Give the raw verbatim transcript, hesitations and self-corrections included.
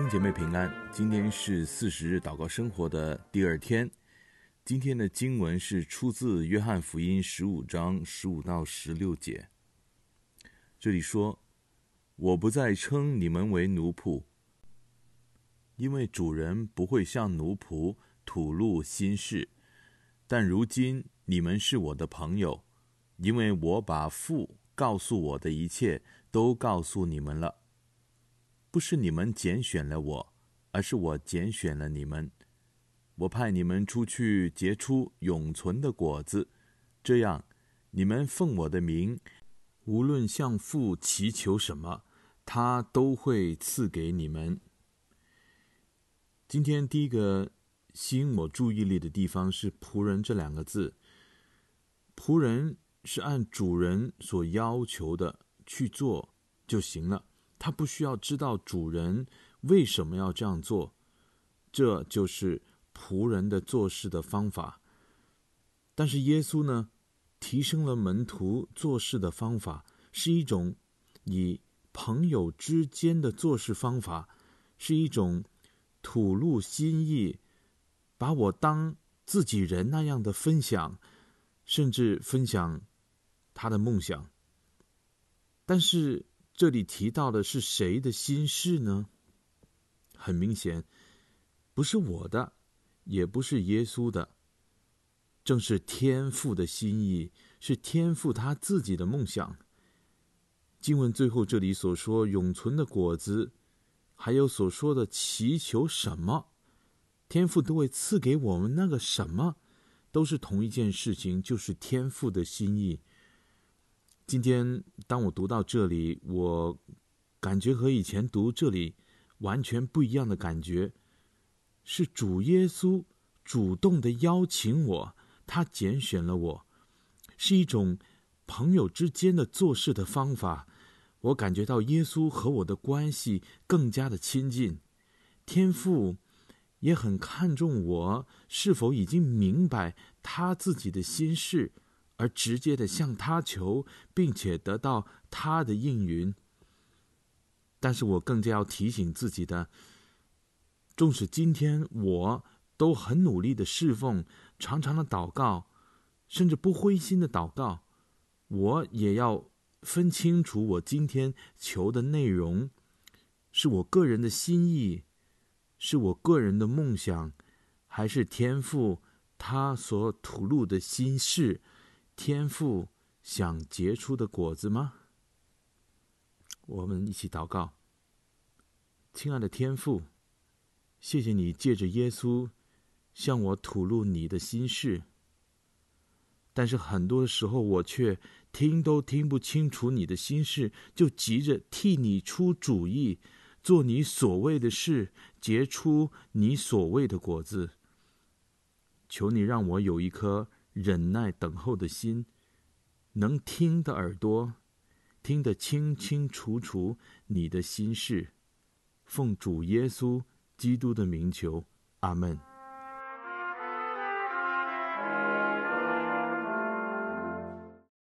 兄姐妹平安，今天是四十日祷告生活的第二天。今天的经文是出自约翰福音十五章十五到十六节。这里说：我不再称你们为奴仆，因为主人不会向奴仆吐露心事，但如今你们是我的朋友，因为我把父告诉我的一切都告诉你们了。不是你们拣选了我，而是我拣选了你们。我派你们出去结出永存的果子，这样你们奉我的名，无论向父祈求什么，他都会赐给你们。今天第一个吸引我注意力的地方是仆人这两个字。仆人是按主人所要求的去做就行了，他不需要知道主人为什么要这样做，这就是仆人的做事的方法。但是耶稣呢，提升了门徒做事的方法，是一种以朋友之间的做事方法，是一种吐露心意，把我当自己人那样的分享，甚至分享他的梦想。但是这里提到的是谁的心事呢？很明显，不是我的，也不是耶稣的，正是天父的心意，是天父他自己的梦想。经文最后这里所说永存的果子，还有所说的祈求什么，天父都会赐给我们那个什么，都是同一件事情，就是天父的心意。今天当我读到这里，我感觉和以前读这里完全不一样的感觉，是主耶稣主动的邀请我，他拣选了我，是一种朋友之间的做事的方法。我感觉到耶稣和我的关系更加的亲近，天父也很看重我是否已经明白他自己的心事，而直接的向他求，并且得到他的应允。但是我更加要提醒自己的，纵使今天我都很努力的侍奉，常常的祷告，甚至不灰心的祷告，我也要分清楚我今天求的内容，是我个人的心意，是我个人的梦想，还是天父他所吐露的心事，天父想结出的果子吗？我们一起祷告。亲爱的天父，谢谢你借着耶稣向我吐露你的心事，但是很多时候我却听都听不清楚你的心事，就急着替你出主意，做你所谓的事，结出你所谓的果子。求你让我有一颗忍耐等候的心，能听的耳朵，听得清清楚楚你的心事。奉主耶稣基督的名求，阿们。